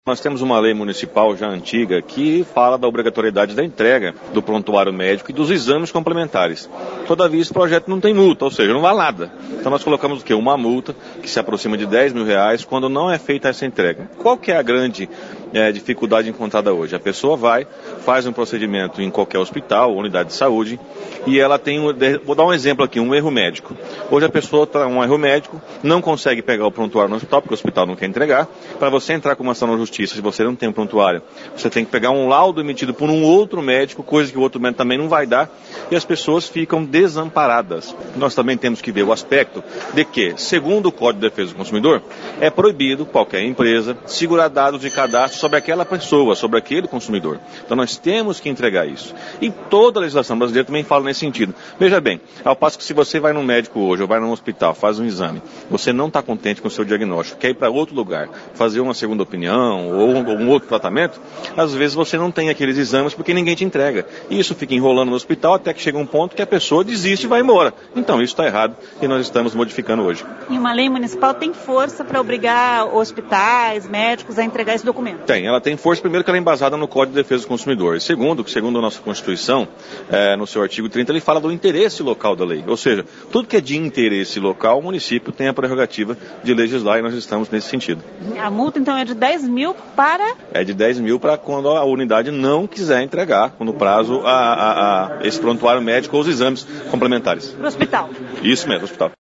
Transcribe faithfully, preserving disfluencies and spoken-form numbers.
Nós temos uma lei municipal já antiga que fala da obrigatoriedade da entrega do prontuário médico e dos exames complementares. Todavia, esse projeto não tem multa, ou seja, não vale nada. Então nós colocamos o quê? Uma multa que se aproxima de dez mil reais quando não é feita essa entrega. Qual que é a grande é, dificuldade encontrada hoje? A pessoa vai, faz um procedimento em qualquer hospital, unidade de saúde, e ela tem, vou dar um exemplo aqui, um erro médico. Hoje a pessoa está um erro médico, não consegue pegar o prontuário no hospital, porque o hospital não quer entregar. Para você entrar com uma ação na justiça, se você não tem um prontuário, você tem que pegar um laudo emitido por um outro médico, coisa que o outro médico também não vai dar, e as pessoas ficam desamparadas. Nós também temos que ver o aspecto de que, segundo o Código de Defesa do Consumidor, é proibido qualquer empresa segurar dados de cadastro sobre aquela pessoa, sobre aquele consumidor. Então nós temos que entregar isso. E toda a legislação brasileira também fala nesse sentido. Veja bem, ao passo que se você vai no médico hoje, ou vai num hospital, faz um exame, você não está contente com o seu diagnóstico, quer ir para outro lugar, fazer uma segunda opinião, ou um, um outro tratamento, às vezes você não tem aqueles exames porque ninguém te entrega. E isso fica enrolando no hospital até que chega um ponto que a pessoa desiste e vai embora. Então isso está errado e nós estamos modificando hoje. E uma lei municipal tem força para obrigar hospitais, médicos a entregar esse documento? Tem, ela tem força, primeiro que ela é embasada no Código de Defesa do Consumidor. E segundo, que segundo a nossa Constituição, é, no seu artigo trinta, ele fala do interesse local da lei. Ou seja, tudo que é de interesse local, o município tem a prerrogativa de legislar e nós estamos nesse sentido. A multa então é de dez mil para... É de dez mil para quando a unidade não quiser entregar, no prazo, a, a, a esse prontuário médico ou os exames complementares. Para o hospital? Isso mesmo, hospital.